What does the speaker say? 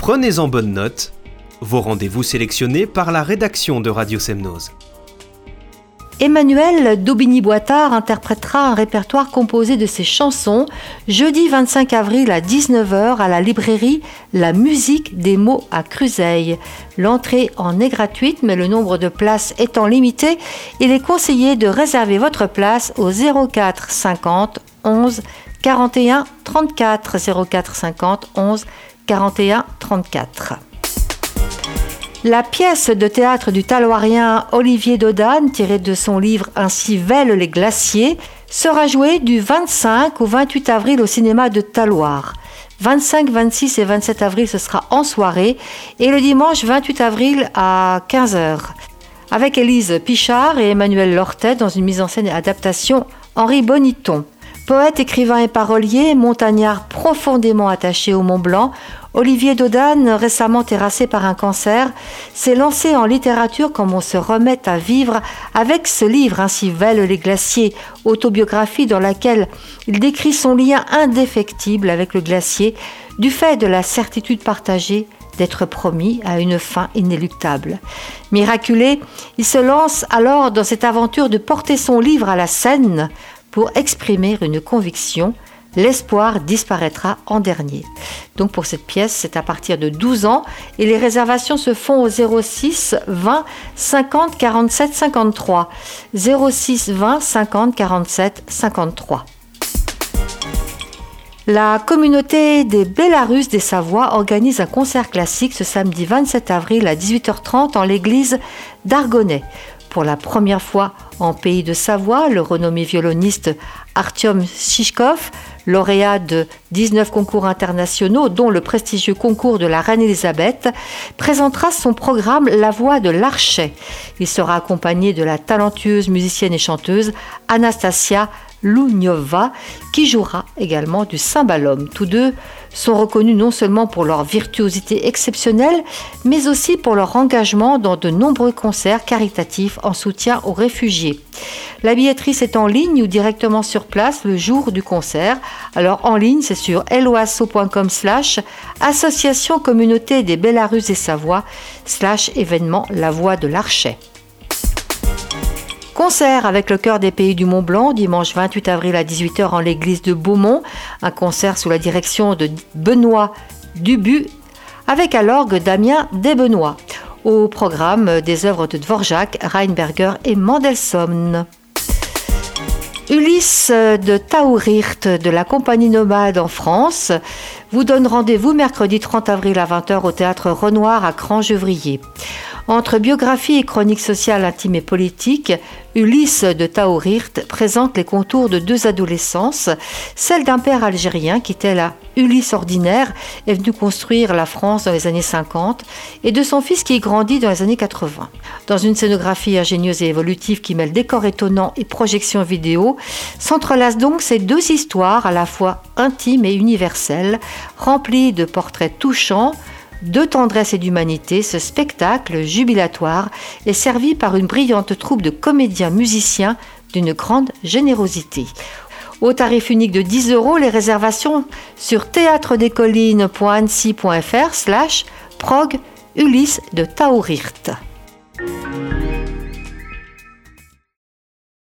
Prenez-en bonne note. Vos rendez-vous sélectionnés par la rédaction de Radio Semnose. Emmanuel Daubigny-Boitard interprétera un répertoire composé de ses chansons jeudi 25 avril à 19h à la librairie La Musique des mots à Cruseilles. L'entrée en est gratuite, mais le nombre de places étant limité, il est conseillé de réserver votre place au 04 50 11 41 34 04 50 11 41 34. La pièce de théâtre du Taloirien Olivier Dodane, tirée de son livre « Ainsi vêlent les glaciers », sera jouée du 25 au 28 avril au cinéma de Taloir. 25, 26 et 27 avril, ce sera en soirée, et le dimanche 28 avril à 15h. Avec Élise Pichard et Emmanuel Lortet dans une mise en scène et adaptation Henri Boniton. Poète, écrivain et parolier, montagnard profondément attaché au Mont Blanc, Olivier Dodane, récemment terrassé par un cancer, s'est lancé en littérature comme on se remet à vivre avec ce livre « Ainsi vêlent les glaciers », autobiographie dans laquelle il décrit son lien indéfectible avec le glacier du fait de la certitude partagée d'être promis à une fin inéluctable. Miraculé, il se lance alors dans cette aventure de porter son livre à la scène pour exprimer une conviction. L'espoir disparaîtra en dernier. Donc pour cette pièce, c'est à partir de 12 ans et les réservations se font au 06 20 50 47 53. 06 20 50 47 53. La communauté des Bélarus des Savoies organise un concert classique ce samedi 27 avril à 18h30 en l'église d'Argonnet. Pour la première fois en pays de Savoie, le renommé violoniste Artyom Shishkov, lauréat de 19 concours internationaux, dont le prestigieux concours de la Reine Elisabeth, présentera son programme La Voix de l'Archet. Il sera accompagné de la talentueuse musicienne et chanteuse Anastasia Louniova, qui jouera également du cymbalum. Tous deux sont reconnus non seulement pour leur virtuosité exceptionnelle, mais aussi pour leur engagement dans de nombreux concerts caritatifs en soutien aux réfugiés. La billetterie, c'est en ligne ou directement sur place le jour du concert. Alors en ligne, c'est sur loasso.com/association communauté des Bélarus et Savoie /événement La Voix de l'Archet. Concert avec le chœur des Pays du Mont Blanc, dimanche 28 avril à 18h en l'église de Beaumont. Un concert sous la direction de Benoît Dubu, avec à l'orgue Damien Desbenoît. Au programme des œuvres de Dvorak, Reinberger et Mendelssohn. Ulysse de Taourirt de la Compagnie Nomade en France vous donne rendez-vous mercredi 30 avril à 20h au théâtre Renoir à Cran-Gevrier. Entre biographie et chronique sociale intime et politique, Ulysse de Taourirt présente les contours de deux adolescences, celle d'un père algérien qui, tel à Ulysse ordinaire, est venu construire la France dans les années 50, et de son fils qui y grandit dans les années 80. Dans une scénographie ingénieuse et évolutive qui mêle décors étonnants et projections vidéo, s'entrelacent donc ces deux histoires à la fois intimes et universelles, remplies de portraits touchants, de tendresse et d'humanité. Ce spectacle jubilatoire est servi par une brillante troupe de comédiens musiciens d'une grande générosité. Au tarif unique de 10 €, les réservations sur théâtredescollines.annecy.fr/prog Ulysse de Taourirt.